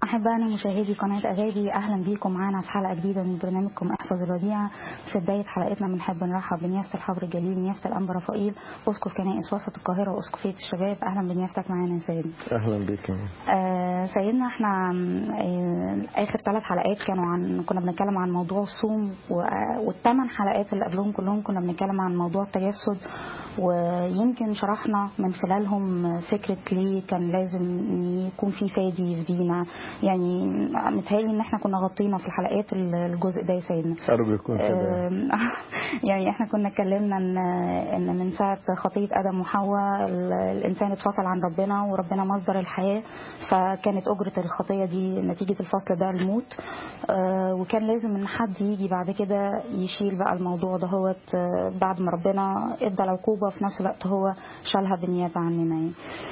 أحبائنا مشاهدي قناة أغادي، أهلا بيكم معانا في حلقة جديدة من برنامجكم احفظ الوديعة. في بداية حلقتنا بنحب نرحب بنيافة الحبر الجليل نيافة الأنبا رفائيل أسقف كنائس وسط القاهرة وأسقفية الشباب. أهلا بنيافتك معانا يا سيدنا. أهلا بك. سيدنا احنا آخر 3 حلقات كنا بنتكلم عن موضوع الصوم، والثمان حلقات اللي قبلهم كلهم كنا بنتكلم عن موضوع التجسد، ويمكن شرحنا من خلالهم فكرة ليه كان لازم يكون في فادي يفدينا. يعني متهيألي ان احنا كنا غطينا في الحلقات الجزء ده يا سيدنا. أرجو يكون كده. يعني احنا كنا اتكلمنا ان من ساعة خطية آدم وحواء الإنسان اتفصل عن ربنا، وربنا مصدر الحياة، فكانت أجرة الخطية دي نتيجة الفصل ده الموت. وكان لازم ان حد يجي بعد كده يشيل بقى الموضوع ده، هو بعد ما ربنا ادى العقوبة في نفس الوقت هو شالها بالنيابة عننا. يعني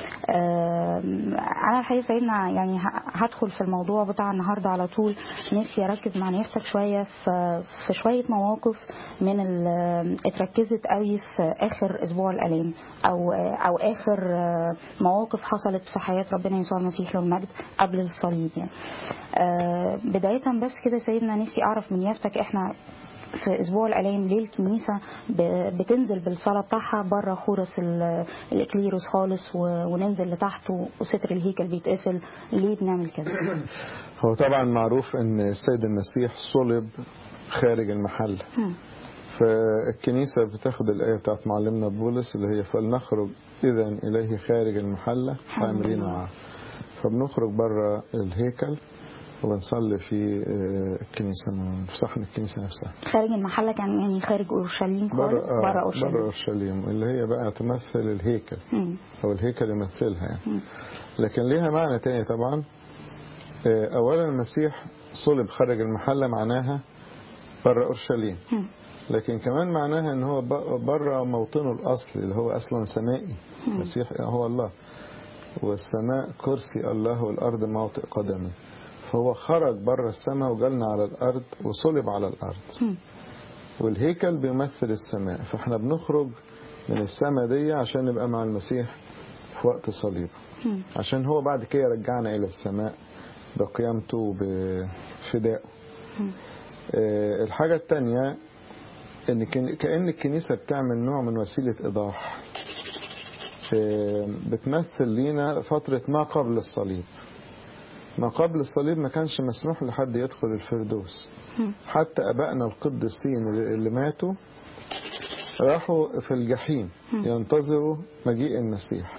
انا الحقيقة سيدنا يعني هدخل في الموضوع بتاع النهاردة على طول. نفسي اركز مع نيافتك شوية في شوية مواقف من اتركزت قوي في اخر اسبوع الالام، او اخر مواقف حصلت في حياة ربنا يسوع المسيح له المجد قبل الصليب. يعني بداية بس كده سيدنا نفسي اعرف من نيافتك، احنا في اسبوع الالام ليه الكنيسه بتنزل بالصلاه بتاعها بره خورس الاكليروس خالص وننزل لتحته وستر الهيكل بيتقفل؟ ليه بنعمل كده؟ هو طبعا معروف ان السيد المسيح صلب خارج المحل. فالكنيسه بتاخد الايه بتاعت معلمنا بولس اللي هي فلنخرج اذا اليه خارج المحله حاملين معه. فبنخرج بره الهيكل ونصلي في الكنيسة، في صحن الكنيسة نفسها. خارج المحلة كان يعني خارج أورشليم خالص، بره أورشليم. بره أورشليم اللي هي بقى تمثل الهيكل أو الهيكل يمثلها يعني. لكن ليها معنى تاني طبعا. أولا المسيح صلب خارج المحلة معناها بره أورشليم، لكن كمان معناها ان هو بره موطنه الأصلي اللي هو أصلا سمائي. المسيح هو الله، والسماء كرسي الله والأرض موطئ قدمه. فهو خرج بره السماء وجالنا على الأرض وصلب على الأرض. والهيكل بيمثل السماء، فاحنا بنخرج من السماء دي عشان نبقى مع المسيح في وقت صليبه، عشان هو بعد كده يرجعنا إلى السماء بقيامته وبفدائه. الحاجة التانية ان كأن الكنيسة بتعمل نوع من وسيلة إيضاح بتمثل لينا فترة ما قبل الصليب. ما قبل الصليب ما كانش مسموح لحد يدخل الفردوس. حتى أبائنا القديسين اللي ماتوا راحوا في الجحيم ينتظروا مجيء المسيح.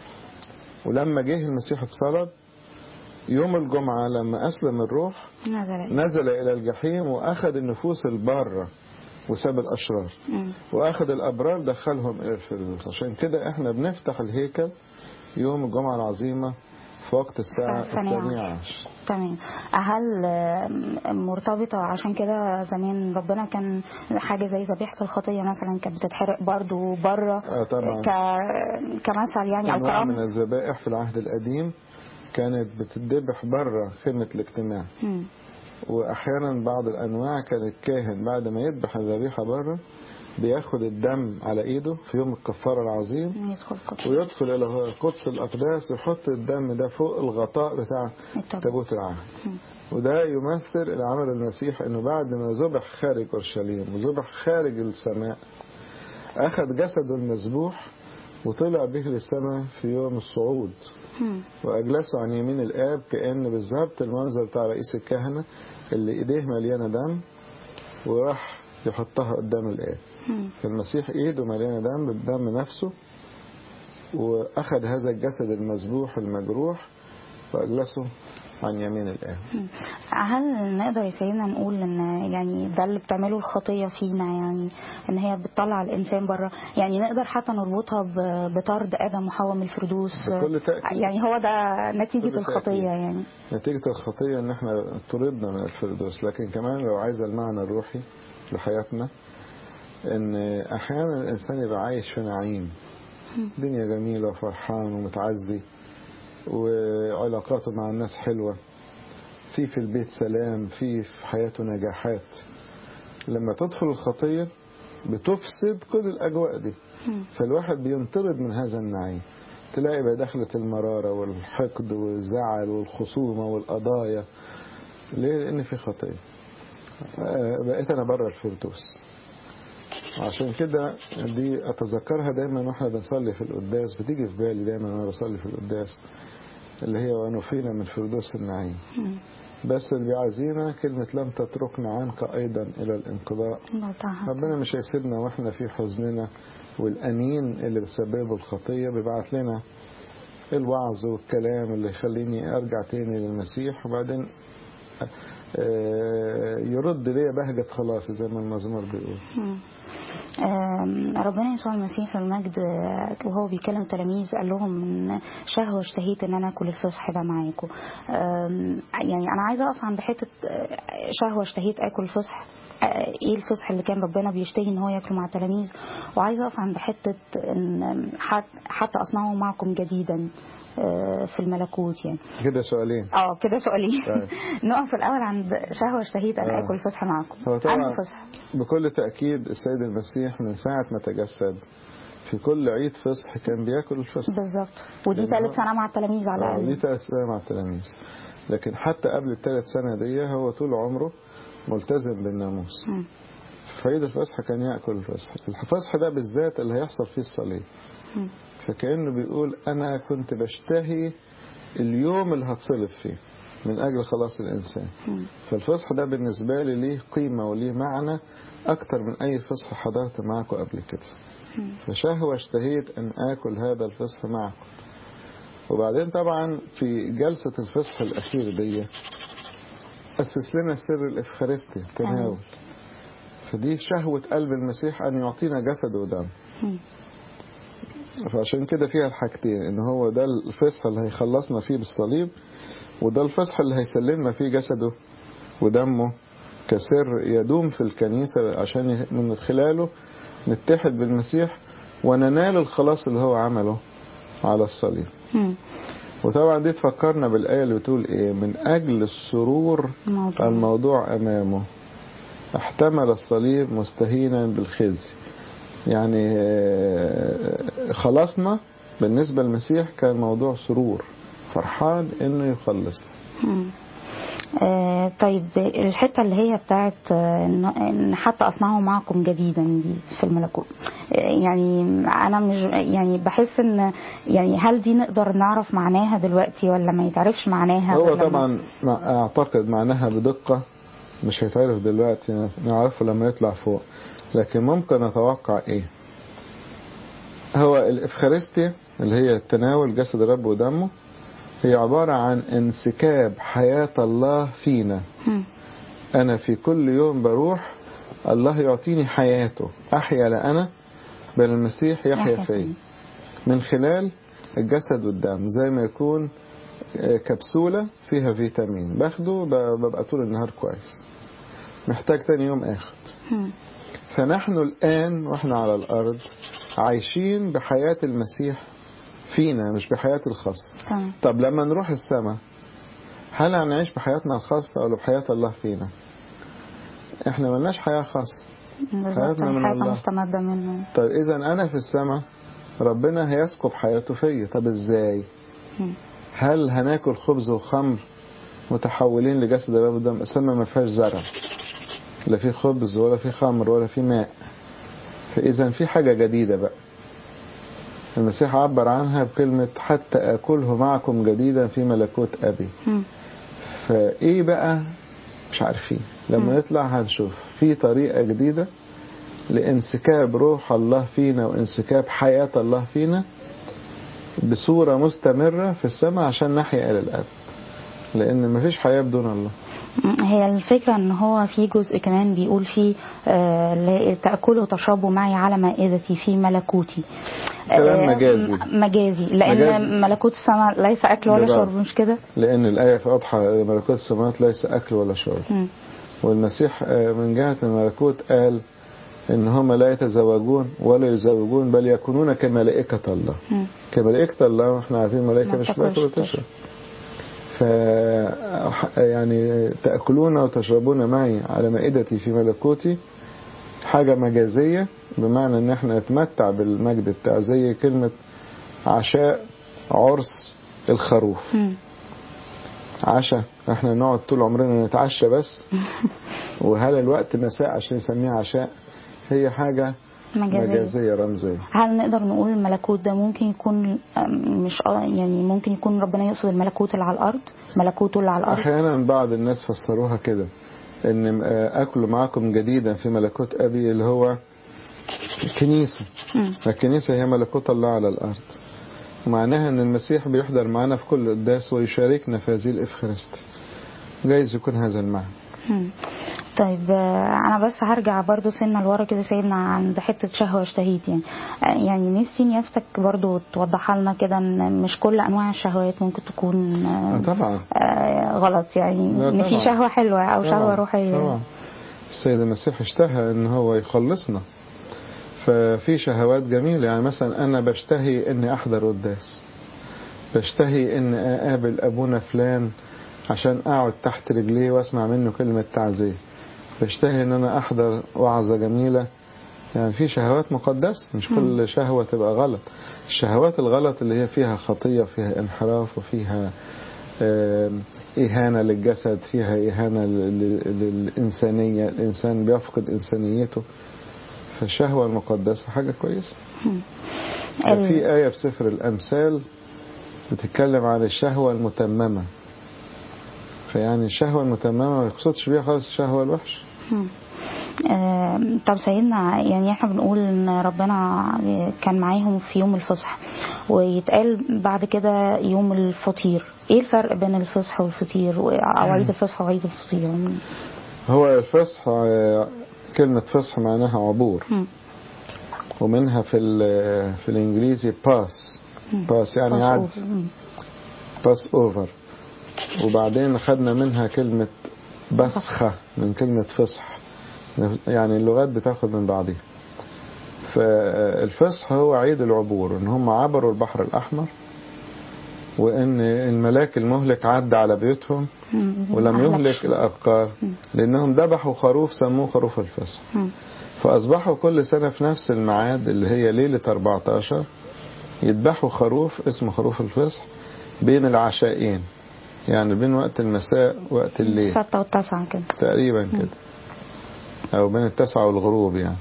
ولما جه المسيح اتصلب يوم الجمعة لما أسلم الروح نزل إلى الجحيم وأخذ النفوس البارة وساب الأشرار، وأخذ الأبرار دخلهم إلى الفردوس. عشان كده إحنا بنفتح الهيكل يوم الجمعة العظيمة في وقت الساعة 12. تمام. هل مرتبطة عشان كده زمان ربنا كان حاجة زي ذبيحة الخطية مثلا كانت بتتحرق برضو بره كمثل يعني أو كرمز من الذبائح في العهد القديم كانت بتتذبح بره خيمة الاجتماع. وأحيانا بعض الأنواع كان الكاهن بعد ما يذبح الذبيحة بره بياخد الدم على ايده في يوم الكفارة العظيم ويدخل الى قدس الاقداس ويحط الدم ده فوق الغطاء بتاع تابوت العهد. وده يمثل العمل المسيح انه بعد ما ذبح خارج اورشليم وذبح خارج السماء اخذ جسده المذبوح وطلع به للسماء في يوم الصعود واجلسه عن يمين الاب، كأن بالظبط المنظر بتاع رئيس الكهنة اللي ايديه مليانة دم وراح يحطها قدام الآب. فالمسيح ايده مليانة دم بالدم نفسه، واخذ هذا الجسد المذبوح المجروح واجلسه عن يمين الآب. هل نقدر يا سيدنا نقول ان يعني ده اللي بتعمله الخطية فينا، يعني ان هي بتطلع الانسان بره؟ يعني نقدر حتى نربطها بطرد آدم وحواء من الفردوس بكل تأكيد. يعني هو ده نتيجة الخطية. يعني نتيجة الخطية ان احنا طردنا من الفردوس. لكن كمان لو عايز المعنى الروحي لحياتنا، ان احيانا الانسان يبقى عايش في نعيم، دنيا جميلة وفرحان ومتعزي وعلاقاته مع الناس حلوة، في البيت سلام، في حياته نجاحات. لما تدخل الخطية بتفسد كل الأجواء دي، فالواحد بينطرد من هذا النعيم. تلاقي بقى دخلت المرارة والحقد والزعل والخصومة والقضايا. ليه؟ لأن في خطية. بقيت أنا بره الفردوس. وعشان كده دي أتذكرها دايما وإحنا بنصلي في القداس، بتيجي في بالي دايما وأنا بصلي في القداس، اللي هي ونفينا من فردوس النعيم. بس اللي بيعزينا كلمة لم تتركنا عنك أيضا إلى الانقضاء. ربنا مش هيسيبنا وإحنا في حزننا والأنين اللي بسببه الخطية، بيبعت لنا الوعظ والكلام اللي يخليني أرجع تاني للمسيح، وبعدين يرد لي بهجة خلاص زي ما المزمور بيقول. ربنا يسوع المسيح المجد وهو بيكلم التلاميذ قال لهم ان شهوة اشتهيت ان انا اكل الفصح ده معاكم. يعني انا عايزه اقف عند حته شهوة اشتهيت اكل الفصح. ايه الفصح اللي كان ربنا بيشتهي ان هو ياكله مع التلاميذ؟ وعايزه اقف عند حته ان حتى اصنعه معكم جديدا في الملكوت. يعني كده سؤالين. كده سؤالين. نقف الاول عند شهوة اشتهيت ان اكل الفصح معكم. هو طبعا بكل تأكيد السيد المسيح من ساعة ما تجسد في كل عيد فصح كان بياكل الفصح بالظبط. ودي ثالث سنة مع التلاميذ على الأقل. دي ثالث سنة مع التلاميذ. لكن حتى قبل الثالث سنة دي هو طول عمره ملتزم بالناموس. في عيد الفصح كان يأكل الفصح. الفصح ده بالذات اللي هيحصل فيه الصليب. فكأنه بيقول أنا كنت بشتهي اليوم اللي هتصلب فيه من أجل خلاص الإنسان. فالفصح ده بالنسبة لي ليه قيمة وليه معنى أكتر من أي فصح حضرت معكم قبل كده. فشهوة اشتهيت أن آكل هذا الفصح معكم. وبعدين طبعا في جلسة الفصح الأخير دي أسس لنا سر الإفخارستي التناول. فدي شهوة قلب المسيح أن يعطينا جسد ودم. فعشان كده فيها الحاجتين، إن هو ده الفصح اللي هيخلصنا فيه بالصليب، وده الفصح اللي هيسلمنا فيه جسده ودمه كسر يدوم في الكنيسة عشان من خلاله نتحد بالمسيح وننال الخلاص اللي هو عمله على الصليب. وطبعا دي تفكرنا بالآية اللي بتقول إيه؟ من أجل السرور الموضوع أمامه احتمل الصليب مستهينا بالخزي. يعني خلاصنا بالنسبة للمسيح كان موضوع سرور، فرحان إنه يخلصنا. طيب الحتة اللي هي بتاعت ان حتى اصنعه معكم جديدا دي في الملكوت، يعني انا مش يعني بحس ان يعني هل دي نقدر نعرف معناها دلوقتي ولا ما يتعرفش معناها؟ هو طبعا اعتقد معناها بدقة مش هيتعرف دلوقتي، نعرفه لما يطلع فوق. لكن ممكن اتوقع ايه هو الافخارستيا اللي هي التناول جسد الرب ودمه، هي عبارة عن انسكاب حياة الله فينا. أنا في كل يوم بروح الله يعطيني حياته، أحيا لأنا بل المسيح يحيا فيا من خلال الجسد والدم. زي ما يكون كبسولة فيها فيتامين باخده ببقى طول النهار كويس، محتاج تاني يوم أخد. فنحن الآن وإحنا على الأرض عايشين بحياة المسيح فينا مش بحياة الخاصة. طب لما نروح السماء هل هنعيش بحياتنا الخاصة ولا بحياة الله فينا؟ احنا ملناش حياة خاصة، حياتنا من الله مستمدة منه. طيب إذا أنا في السماء ربنا هيسكب حياته فيا. طب إزاي؟ هل هناكل خبز وخمر متحولين لجسد الرب ودم؟ السماء ما فيهاش زرع، لا في خبز ولا في خمر ولا في ماء. فإذا في حاجة جديدة بقى المسيح عبر عنها بكلمة حتى أكله معكم جديدا في ملكوت أبي. فإيه بقى مش عارفين، لما نطلع هنشوف في طريقة جديدة لانسكاب روح الله فينا وانسكاب حياة الله فينا بصورة مستمرة في السماء عشان نحيا إلى الأبد، لأن مفيش حياة بدون الله. هي الفكرة ان هو في جزء كمان بيقول فيه تأكلوا وتشربوا معي على مائدتي في ملكوتي. كلام مجازي لأن ملكوت السماء ليس أكل ولا شرب، مش كده؟ لأن الآية واضحة، ملكوت السماوات ليس أكل ولا شرب. والمسيح من جهة الملكوت قال إن هم لا يتزوجون ولا يزوجون بل يكونون كملائكة الله. كملائكة الله، احنا عارفين ملائكة مش بتاكل وتشرب. يعني تأكلون وتشربون معي على مائدتي في ملكوتي حاجة مجازية، بمعنى ان احنا نتمتع بالمجد بتاع زي كلمة عشاء عرس الخروف. عشاء احنا نقعد طول عمرنا نتعشى بس وهل الوقت مساء عشان نسميه عشاء؟ هي حاجة مجازية رمزية. هل نقدر نقول الملكوت ده ممكن يكون مش يعني ممكن يكون ربنا يقصد الملكوت اللي على الأرض، ملكوته اللي على الأرض؟ أحيانا بعض الناس فسروها كده، ان أكل معكم جديدا في ملكوت أبي اللي هو الكنيسة. الكنيسة هي ملكوت الله على الأرض، معناها ان المسيح بيحضر معنا في كل قداس ويشاركنا في هذه الإفخارستي. جايز يكون هذا المعنى. طيب انا بس هرجع برضو سنة لورا كده سيدنا عند حتة شهوة اشتهيت يعني نفسي نيافتك برضو توضح لنا كده ان مش كل انواع الشهوات ممكن تكون طبعا غلط، يعني ان في شهوة حلوة او طبعا. شهوة روحية. طبعا السيد المسيح اشتهى ان هو يخلصنا، ففي شهوات جميلة. يعني مثلا انا بشتهي اني احضر قداس، بشتهي ان اقابل ابونا فلان عشان اقعد تحت رجليه واسمع منه كلمة تعزية، بشتهي ان انا احضر وعظة جميلة. يعني في شهوات مقدسة، مش كل شهوة تبقى غلط. الشهوات الغلط اللي هي فيها خطية، فيها انحراف، وفيها إهانة للجسد، فيها إهانة للإنسانية، الإنسان بيفقد إنسانيته. فالشهوة المقدسة حاجة كويسة. في آية في سفر الأمثال بتتكلم عن الشهوة المتممة، فيعني الشهوة المتممة ما يقصدش بيها خالص الشهوة الوحش. طب سيدنا يعني احنا بنقول ان ربنا كان معاهم في يوم الفصح، ويتقال بعد كده يوم الفطير. ايه الفرق بين الفصح والفطير او عيد الفصح وعيد الفطير؟ هو الفصح كلمة فصح معناها عبور، ومنها في الانجليزي باس يعني عد، باس اوفر. وبعدين خدنا منها كلمة بسخة من كلمة فصح، يعني اللغات بتاخد من بعضها. فالفصح هو عيد العبور، ان هم عبروا البحر الأحمر، وان الملاك المهلك عدى على بيوتهم ولم يهلك الأبقار، لأنهم ذبحوا خروف سموه خروف الفصح. فأصبحوا كل سنة في نفس الميعاد اللي هي ليلة 14 يذبحوا خروف اسمه خروف الفصح بين العشائين، يعني بين وقت المساء ووقت الليل، 6 و9 كده تقريبا كده، أو بين 9 والغروب يعني.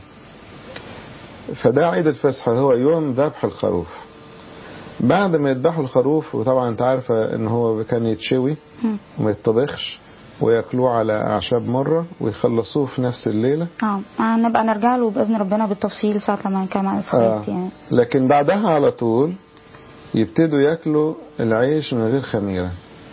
فده عيد الفصح، هو يوم ذبح الخروف. بعد ما يذبحوا الخروف، وطبعا انت عارفة ان هو كان يتشوي وما يتطبخش ويأكلوه على أعشاب مرة ويخلصوه في نفس الليلة. نبقى نرجع له بإذن ربنا بالتفصيل ساعة لما نكمل الفريست يعني. لكن بعدها على طول يبتدوا يأكلوا العيش من غير خميرة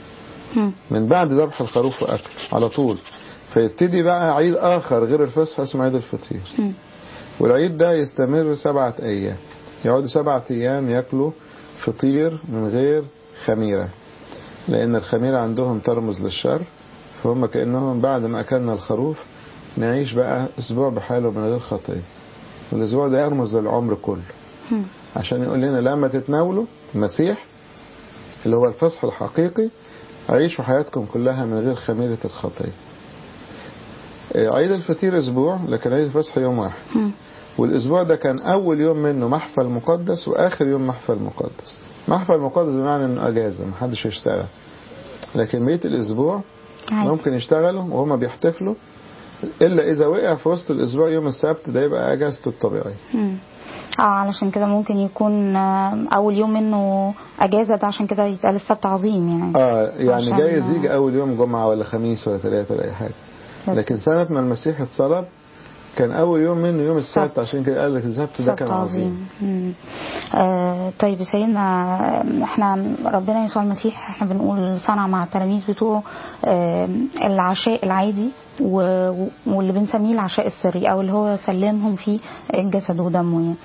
من بعد ذبح الخروف وأكل على طول. فيبتدي بقى عيد آخر غير الفصح اسمه عيد الفطير. والعيد ده يستمر 7 أيام، يقعدوا 7 أيام يأكلوا فطير من غير خميرة، لأن الخميرة عندهم ترمز للشر. فهم كأنهم بعد ما أكلنا الخروف نعيش بقى أسبوع بحاله من غير خطية، والأسبوع ده يرمز للعمر كله، عشان يقول لنا لما تتناولوا المسيح اللي هو الفصح الحقيقي عيشوا حياتكم كلها من غير خميرة الخطية. عيد الفطير أسبوع، لكن عيد الفصح يوم واحد. والأسبوع ده كان أول يوم منه محفل مقدس وآخر يوم محفل مقدس. محفل مقدس بمعنى أنه أجازة محدش يشتغل، لكن بقية الأسبوع ممكن يشتغلوا وهم بيحتفلوا، إلا إذا وقع في وسط الأسبوع يوم السبت، ده يبقى أجازته الطبيعية. علشان كده ممكن يكون أول يوم منه أجازة، ده عشان كده يتقال السبت عظيم يعني. يعني جايز يجي أول يوم جمعة ولا خميس ولا 3 ولا أي حاجة، لكن سنة ما المسيح اتصلب كان أول يوم منه يوم السبت، عشان كده قال لك السبت ده كان عظيم. طيب سيدنا، احنا ربنا يسوع المسيح احنا بنقول صنع مع التلاميذ بتوعه العشاء العادي واللي بنسميه العشاء السري، او اللي هو سلمهم فيه الجسد ودمه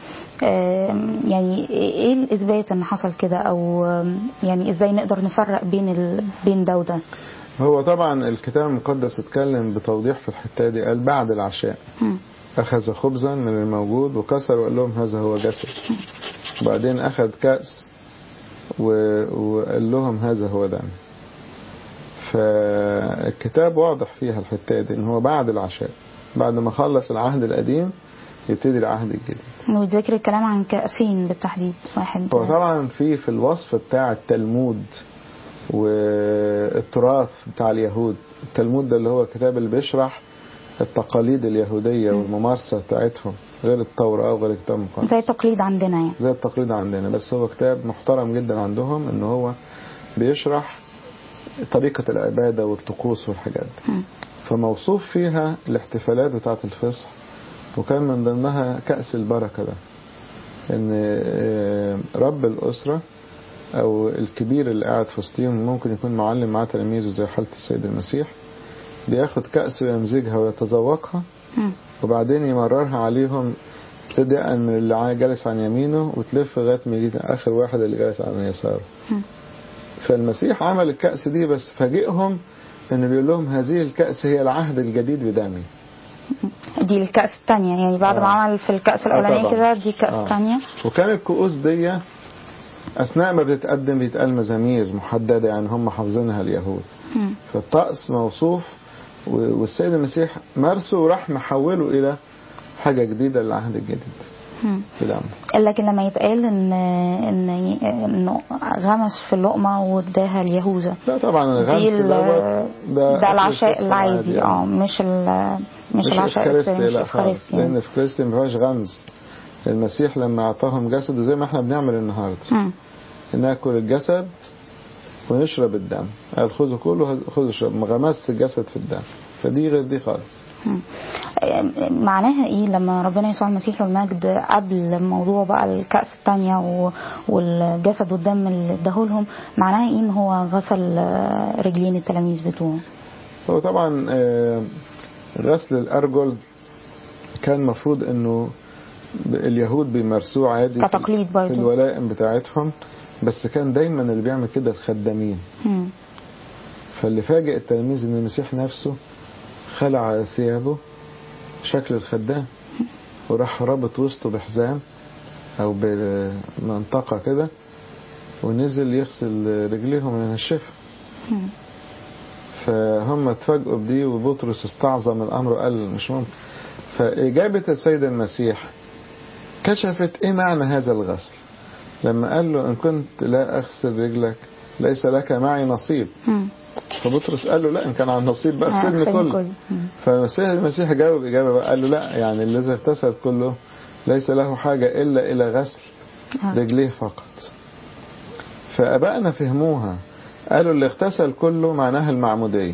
يعني ايه الاثبات ان حصل كده، او يعني ازاي نقدر نفرق بين ده وده؟ هو طبعا الكتاب المقدس اتكلم بتوضيح في الحتة دي، قال بعد العشاء أخذ خبزا من الموجود وكسر وقال لهم هذا هو جسد. بعدين أخذ كأس وقال لهم هذا هو دم. فالكتاب واضح فيها الحتة دي، إن هو بعد العشاء، بعد ما خلص العهد القديم يبتدي العهد الجديد. وذكر الكلام عن كأسين بالتحديد واحد. هو طبعا في الوصف بتاع التلمود والتراث بتاع اليهود، التلمود ده اللي هو الكتاب اللي بيشرح التقاليد اليهودية والممارسة بتاعتهم غير التوراة وغير الكتاب المقدس، زي التقليد عندنا يعني. زي التقليد عندنا، بس هو كتاب محترم جدا عندهم، ان هو بيشرح طريقة العبادة والطقوس والحاجات دي. فموصوف فيها الاحتفالات بتاعة الفصح، وكان من ضمنها كأس البركة ده، ان رب الأسرة او الكبير اللي قاعد في وسطهم ممكن يكون معلم مع تلاميذه زي حالة السيد المسيح، بياخد كأس ويمزجها ويتذوقها وبعدين يمررها عليهم ابتداء من اللي جالس عن يمينه وتلف لغايه ما يجي اخر واحد اللي جالس عن يساره. فالمسيح عمل الكأس دي، بس فاجئهم انه بيقول لهم هذه الكأس هي العهد الجديد بدمي. دي الكأس الثانية يعني بعد ما عمل في الكأس الأولانية كده دي الكأس الثانية. وكان الكؤوس دي أثناء ما بتتقدم بيتقال مزامير محددة يعني هم حافظينها اليهود. فالطقس موصوف، والسيد المسيح مارسه وراح محوله إلى حاجة جديدة للعهد الجديد. لكن لما يتقال انه غمس في اللقمة واداها اليهوذا، لا طبعا الغمس ده العشاء العادي يعني. مش العشاء الفريستي، لا خالص، لأن في الفريستي ما فيهاش غمز. المسيح لما أعطاهم جسده زي ما احنا بنعمل النهارده، ناكل الجسد ونشرب الدم، قال خذوا كله خذوا اشرب، ما غمس الجسد في الدم، فدي غير دي خالص. معناها ايه لما ربنا يسوع المسيح له المجد قبل موضوع بقى الكأس الثانية والجسد والدم اللي اداهولهم، معناها ايه ان هو غسل رجلين التلاميذ بتوعه؟ هو طبعا غسل الأرجل كان مفروض انه اليهود بيمارسوه عادي كتقليد برضو في الولائم بتاعتهم، بس كان دايما اللي بيعمل كده الخدامين. فاللي فاجئ التلاميذ ان المسيح نفسه خلع ثيابه شكل الخدام وراح رابط وسطه بحزام او بمنطقة كده ونزل يغسل رجليهم من الشفا. فهم اتفاجئوا بدي، وبطرس استعظم الامر وقال مش ممكن. فإجابة السيد المسيح كشفت ايه معنى هذا الغسل لما قال له ان كنت لا اغسل رجلك ليس لك معي نصيب. فبطرس قال له لا، ان كان عن نصيب بقى اغسلني كله. فالمسيح جاوب اجابه بقى، قال له لا، يعني الذي اغتسل كله ليس له حاجه الا الى غسل رجليه فقط. فابائنا فهموها، قالوا اللي اغتسل كله معناها المعموديه،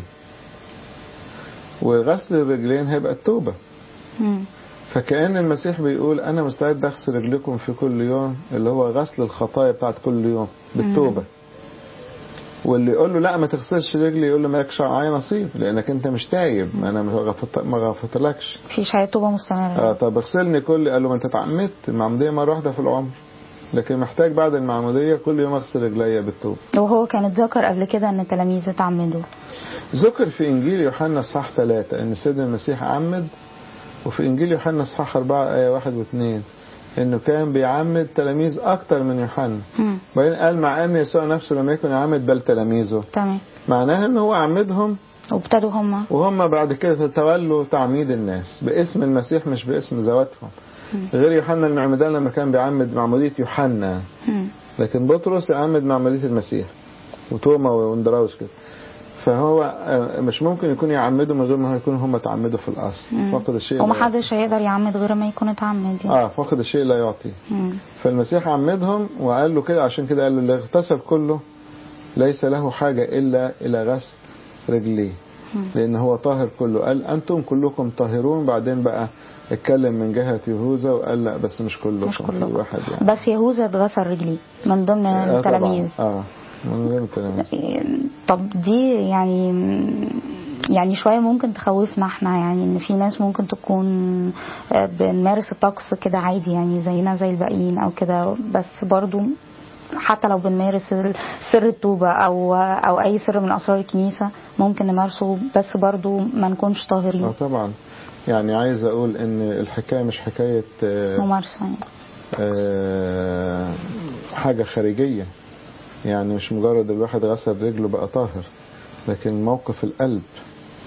وغسل الرجلين هيبقى التوبه. فكأن المسيح بيقول أنا مستعد أغسل رجلكم في كل يوم، اللي هو غسل الخطايا بتاعت كل يوم بالتوبة. واللي يقول له لا ما تغسلش رجلي يقول له مالكش معايا نصيب، لأنك أنت مش تايب، أنا ما غفرتلكش، مفيش حياة توبة مستمرة. طب اغسلني كل. قال له ما أنت اتعمدت، المعمودية مرة واحدة في العمر، لكن محتاج بعد المعمودية كل يوم أغسل رجلي بالتوبة. وهو كان اتذكر قبل كده أن التلاميذ اتعمدوا. ذكر في إنجيل يوحنا الصح 3 أن سيدنا المسيح عمد، وفي إنجيل يوحنا الصح 4 آية 1 و2 إنه كان بيعمد تلاميذ أكتر من يوحنا. وبعدين قال مع أن يسوع نفسه لم يكن يعمد بل تلاميذه. تمام. معناها إنه هو عمدهم وابتدوا وهم بعد كده تولوا تعميد الناس باسم المسيح مش باسم ذواتهم. غير يوحنا المعمدان لما كان بيعمد معمودية يوحنا، لكن بطرس يعمد معمودية المسيح، وتوما واندراوس كده. فهو مش ممكن يكون يعمدوا من غير ما يكونوا هم تعمدوا في الأصل. فقد الشيء ومحدش هيقدر يعمد غير ما يكون اتعمد يعني. فقد الشيء لا يعطي. فالمسيح عمدهم وقال له كده، عشان كده قال له اللي اغتسل كله ليس له حاجة إلا إلى غسل رجليه، لأن هو طاهر كله. قال أنتم كلكم طاهرون. بعدين بقى اتكلم من جهة يهوذا وقال لا بس مش كلكم، مش كلكم. واحد يعني. بس يهوذا اتغسل رجليه من ضمن التلاميذ. طب دي يعني شوية ممكن تخوفنا احنا، يعني ان في ناس ممكن تكون بنمارس الطقس كده عادي يعني زينا زي الباقيين او كده، بس برضو حتى لو بنمارس سر التوبة او اي سر من اسرار الكنيسة ممكن نمارسه، بس برضو ما نكونش طاهرين. طبعا يعني عايز اقول ان الحكاية مش حكاية ممارسة يعني. حاجة خارجية، يعني مش مجرد الواحد غسل رجله بقى طاهر، لكن موقف القلب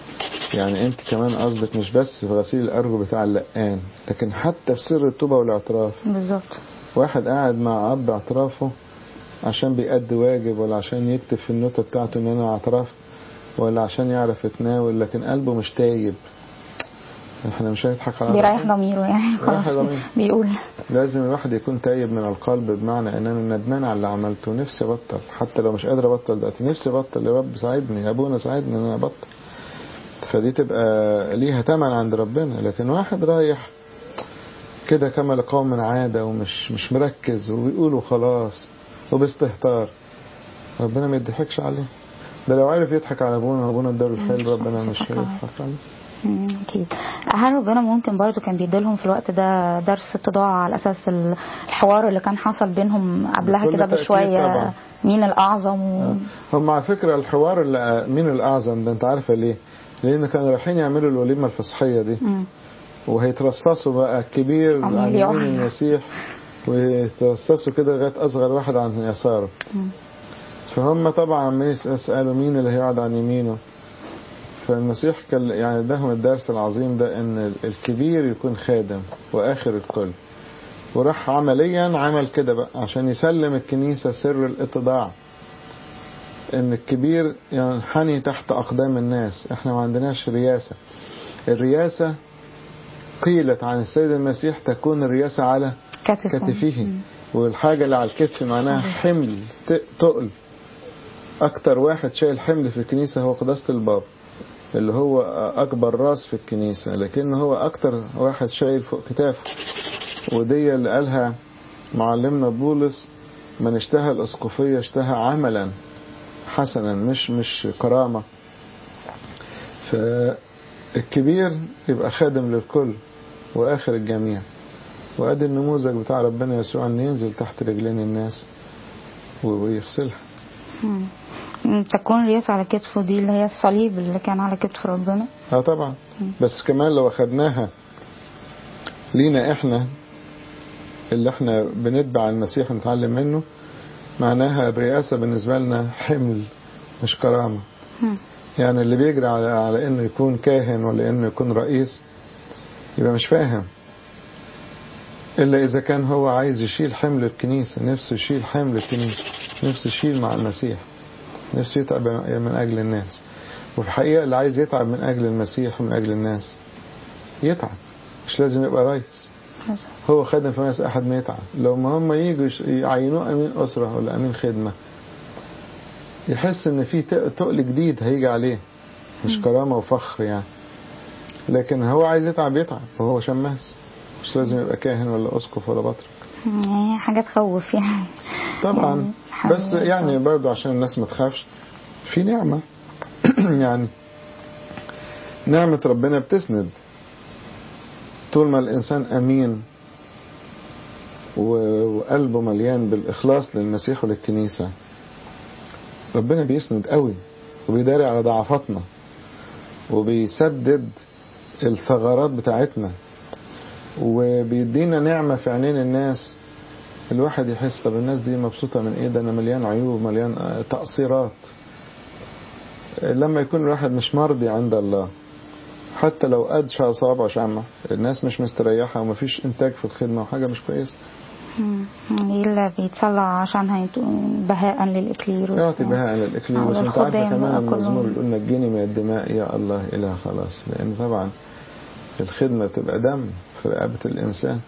يعني انت كمان قصدك مش بس في غسيل الارجل بتاع اللقان، لكن حتى في سر التوبة والاعتراف. بالظبط. واحد قاعد مع اب اعترافه عشان بيأدي واجب، ولا عشان يكتب في النوتة بتاعته ان انا اعترفت، ولا عشان يعرف يتناول، لكن قلبه مش تايب. احنا مش هنضحك على بيريح ضميره يعني خلاص بيقول لازم الواحد يكون تايب من القلب، بمعنى ان انا ندمان على اللي عملته، نفسي ابطل، حتى لو مش قادر ابطل دلوقتي نفسي ابطل، يا رب ساعدني، يا ابونا ساعدني ان انا ابطل. فدي تبقى ليها ثمن عند ربنا. لكن واحد رايح كده كما لقوم من عادة، ومش مش مركز، وبيقولوا خلاص وباستهتار، ربنا ما يضحكش عليه. ده لو عارف يضحك على ابونا اداله الحل، ربنا مش هيضحك عليه. اكيد. هل ربنا ممكن برضو كان بيديلهم في الوقت ده درس اتضاع على اساس الحوار اللي كان حصل بينهم قبلها كده بشويه طبعا. مين الاعظم هم على فكره الحوار اللي مين الاعظم ده انت عارفه ليه؟ لان كانوا رايحين يعملوا الوليمه الفصحيه دي وهيترصصوا بقى الكبير عن يمين المسيح، ويترصصوا كده لغايه اصغر واحد عن يساره. فهم طبعا عمالين يسالوا مين اللي هيقعد عن يمينه. فالمسيح يعني اداهم الدرس العظيم ده، ان الكبير يكون خادم واخر الكل. وراح عمليا عمل كده بقى عشان يسلم الكنيسة سر الاتضاع، ان الكبير ينحني تحت اقدام الناس. احنا ما عندناش رياسة. الرياسة قيلت عن السيد المسيح تكون الرياسة على كتفه، والحاجة اللي على الكتف معناها حمل تقل. اكتر واحد شايل حمل في الكنيسة هو قداسة البابا، اللي هو أكبر راس في الكنيسة، لكن هو أكتر واحد شايل فوق كتافه. ودي اللي قالها معلمنا بولس: من اشتهى الأسقفية اشتهى عملا حسنا، مش كرامة. فالكبير يبقى خادم للكل وآخر الجميع. وأدي النموذج بتاع ربنا يسوع أن ينزل تحت رجلين الناس ويغسلها. تكون رياسة على كتفه، دي اللي هي الصليب اللي كان على كتف ربنا. طبعا. بس كمان لو أخدناها لينا احنا اللي احنا بنتبع المسيح ونتعلم منه، معناها الرئاسة بالنسبة لنا حمل مش كرامة. يعني اللي بيجري على انه يكون كاهن ولا انه يكون رئيس يبقى مش فاهم، الا اذا كان هو عايز يشيل حمل الكنيسة، نفسه يشيل حمل الكنيسة، نفسه يشيل مع المسيح، نفسه يتعب من أجل الناس. وفي الحقيقة اللي عايز يتعب من أجل المسيح ومن أجل الناس يتعب، مش لازم يبقى رئيس. هو خادم في ناس أحد ما يتعب. لو ما هم ييجوا يعينوه أمين أسرة ولا أمين خدمة، يحس إن في تقل جديد هيجي عليه، مش كرامة وفخر يعني. لكن هو عايز يتعب وهو شماس، مش لازم يبقى كاهن ولا أسقف ولا بطرك. حاجة تخوف يعني طبعا. بس يعني برضو عشان الناس ما تخافش، في نعمة يعني نعمة ربنا بتسند. طول ما الإنسان أمين وقلبه مليان بالإخلاص للمسيح وللكنيسة، ربنا بيسند قوي وبيداري على ضعفاتنا وبيسدد الثغرات بتاعتنا وبيدينا نعمة في عينين الناس. الواحد يحس طب الناس دي مبسوطة من ايه؟ ده انا مليان عيوب، مليان تقصيرات. لما يكون الواحد مش مرضي عند الله، حتى لو قد صوابعه شمع، الناس مش مستريحة ومفيش انتاج في الخدمة وحاجة مش كويسة. اللي بيتصلى عشان بهاء للإكليروس، يعطي بهاء للإكليروس. وانت عارفة كمان المزمور اللي قلنا الجيني من الدماء يا الله إله خلاص، لأن طبعا الخدمة بتبقى دم في رقبة الإنسان.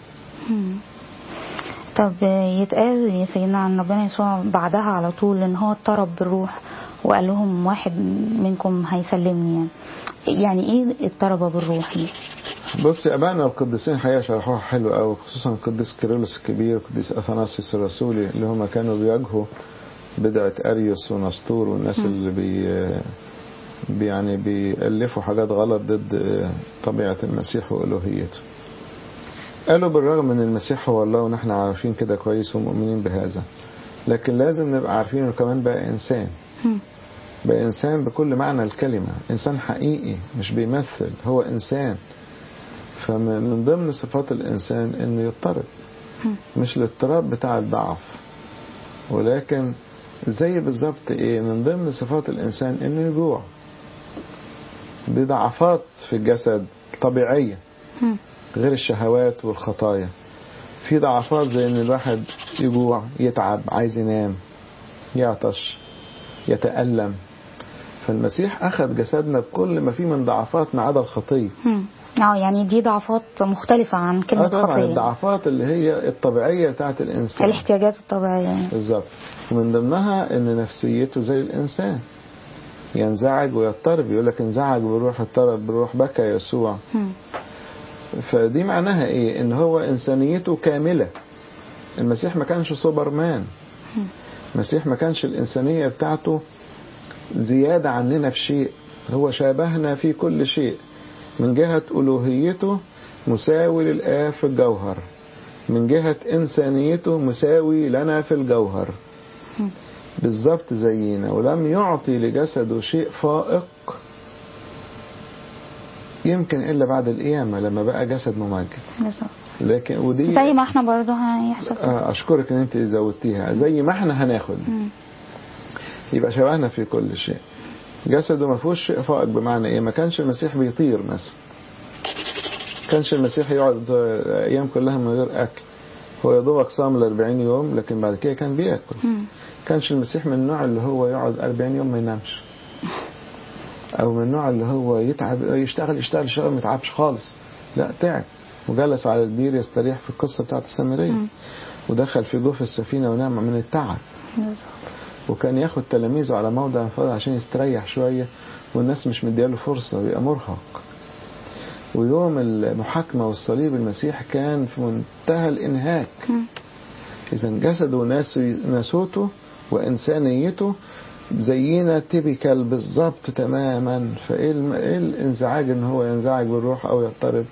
طب يتقال يا سيدنا عن ربنا يسوع بعدها على طول ان هو اضطرب بالروح وقال لهم واحد منكم هيسلمني، يعني ايه اضطرب بالروح دي؟ بص يا ابائنا القديسين حقيقة شرحوها حلو قوي، خصوصا القديس كيرلس الكبير والقديس اثناسيوس الرسولي، اللي هم كانوا بيواجهوا بدعة اريوس ونسطور والناس اللي يعني بيألفوا حاجات غلط ضد طبيعة المسيح وألوهيته. قالوا بالرغم ان المسيح هو الله ونحن عارفين كده كويس ومؤمنين بهذا، لكن لازم نبقى عارفين انه كمان بقى انسان، بقى انسان بكل معنى الكلمة، انسان حقيقي مش بيمثل، هو انسان. فمن ضمن صفات الانسان انه يضطرب، مش الاضطراب بتاع الضعف، ولكن زي بالظبط ايه، من ضمن صفات الانسان انه يجوع. دي ضعفات في الجسد طبيعية غير الشهوات والخطايا. في ضعفات زي ان الواحد يجوع، يتعب، عايز ينام، يعطش، يتألم. فالمسيح أخذ جسدنا بكل ما فيه من ضعفات ما عدا الخطية. يعني دي ضعفات مختلفة عن كلمة خطية. طبعا الضعفات اللي هي الطبيعية بتاعت الإنسان، الاحتياجات الطبيعية بالظبط. ومن ضمنها ان نفسيته زي الإنسان ينزعج ويضطرب. يقول لك انزعج بالروح، اضطرب بالروح، بكى يسوع. فدي معناها ايه؟ ان هو انسانيته كاملة. المسيح ما كانش سوبرمان. المسيح ما كانش الانسانية بتاعته زيادة عننا في شيء. هو شابهنا في كل شيء. من جهة ألوهيته مساوي للآب في الجوهر، من جهة إنسانيته مساوي لنا في الجوهر بالضبط زينا. ولم يعطي لجسده شيء فائق يمكن إلا بعد القيامة لما بقى جسد ممجد. لكن ودي زي ما احنا برضو هيحصل. أشكرك إن أنت زودتيها. زي ما احنا هناخد يبقى شبهنا في كل شيء. جسده ما فيهوش شيء فائق. بمعنى إيه؟ ما كانش المسيح بيطير مثلا. كانش المسيح يقعد أيام كلها من غير أكل. هو يدوبك صام 40 يوم لكن بعد كده كان بيأكل. كانش المسيح من النوع اللي هو يقعد 40 يوم ما ينامش، أو من النوع اللي هو يتعب يشتغل ما يتعبش خالص. لا، تعب وجلس على البير يستريح في القصة بتاعت السامرية، ودخل في جوف السفينة ونام من التعب. وكان ياخد تلاميذه على موضع انفاض عشان يستريح شوية، والناس مش مدياله فرصة ويبقى مرهق. ويوم المحاكمة والصليب المسيح كان في منتهى الإنهاك. إذا جسده وناسوته وإنسانيته زينا تيبيكال بالظبط تماما. فإيه الانزعاج إن هو ينزعج بالروح أو يضطرب؟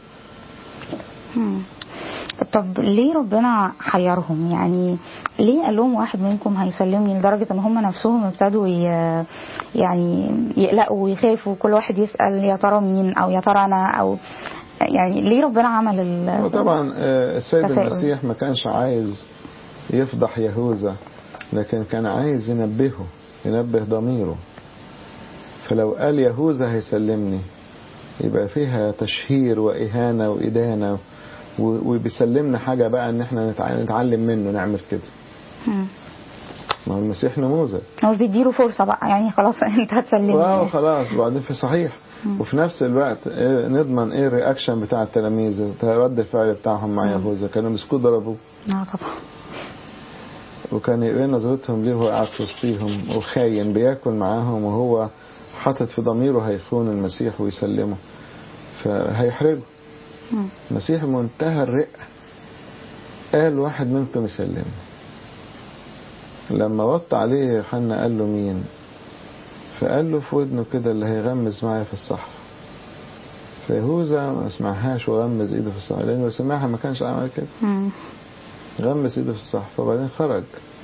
طب ليه ربنا حيرهم؟ يعني ليه قال لهم واحد منكم هيسلمني، لدرجة ان هم نفسهم ابتدوا يعني يقلقوا ويخافوا، كل واحد يسأل يا ترى مين، او يا ترى انا، او يعني ليه ربنا عمل وطبعا السيد المسيح ما كانش عايز يفضح يهوذا، لكن كان عايز ينبه ضميره. فلو قال يهوذا هيسلمني يبقى فيها تشهير وإهانة وإدانة، وبيسلمنا حاجة بقى ان احنا نتعلم منه نعمل كده. ما هو المسيح نموذج، هو بيديله فرصة بقى، يعني خلاص انت هتسلمني خلاص. وبعدين في صحيح وفي نفس الوقت نضمن ايه الرياكشن بتاع التلاميذ، رد الفعل بتاعهم مع يهوذا. كانوا مسكوه ضربوه. طبعا. وكان ايه نظرتهم ليه وهو قاعد في وسطيهم وخاين بياكل معاهم، وهو حاطط في ضميره هيخون المسيح ويسلمه، فهيحرجه. المسيح منتهى الرقة قال واحد منكم يسلمني. لما وط عليه يوحنا قال له مين؟ فقال له في ودنه كده اللي هيغمز معايا في الصحفة. فيهوذا ما سمعهاش وغمز ايده في الصحفة، لانه لو سمعها ما كانش عمل كده. غمز ايده في الصحفة وبعدين خرج.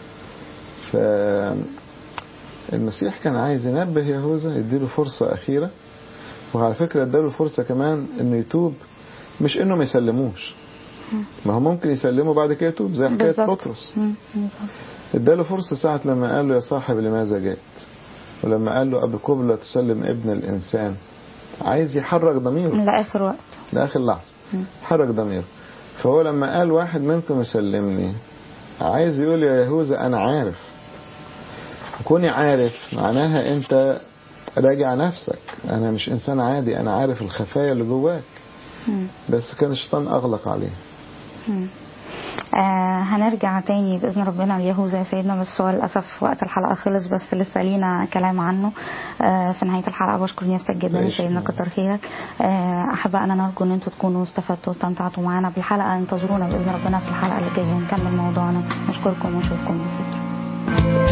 فالمسيح كان عايز ينبه يهوذا، يديله فرصة أخيرة. وعلى فكرة اداله فرصة كمان انه يتوب، مش انه ما يسلموش. ما هو ممكن يسلمه بعد كده يتوب زي حكاية بطرس. اداله فرصة ساعة لما قال له يا صاحب لماذا جئت، ولما قال له أبي قبلة تسلم ابن الإنسان. عايز يحرك ضميره لآخر وقت، لآخر لحظة، حرك ضميره. فهو لما قال واحد منكم يسلمني، عايز يقول يا يهوذا أنا عارف. كوني عارف معناها أنت راجع نفسك. أنا مش إنسان عادي، أنا عارف الخفايا اللي جواك. بس كان الشيطان أغلق عليه. هنرجع تاني بإذن ربنا ليهوذا يا سيدنا، بس هو للأسف وقت الحلقة خلص، بس لسه لينا كلام عنه في نهاية الحلقة. بشكر نيافتك جدا يا سيدنا، كتر خيرك. أحبائنا نرجو أن انتوا تكونوا استفدتوا واستمتعتوا معنا بالحلقة. انتظرونا بإذن ربنا في الحلقة اللي جاية ونكمل موضوعنا. نشكركم ونشوفكم بخير.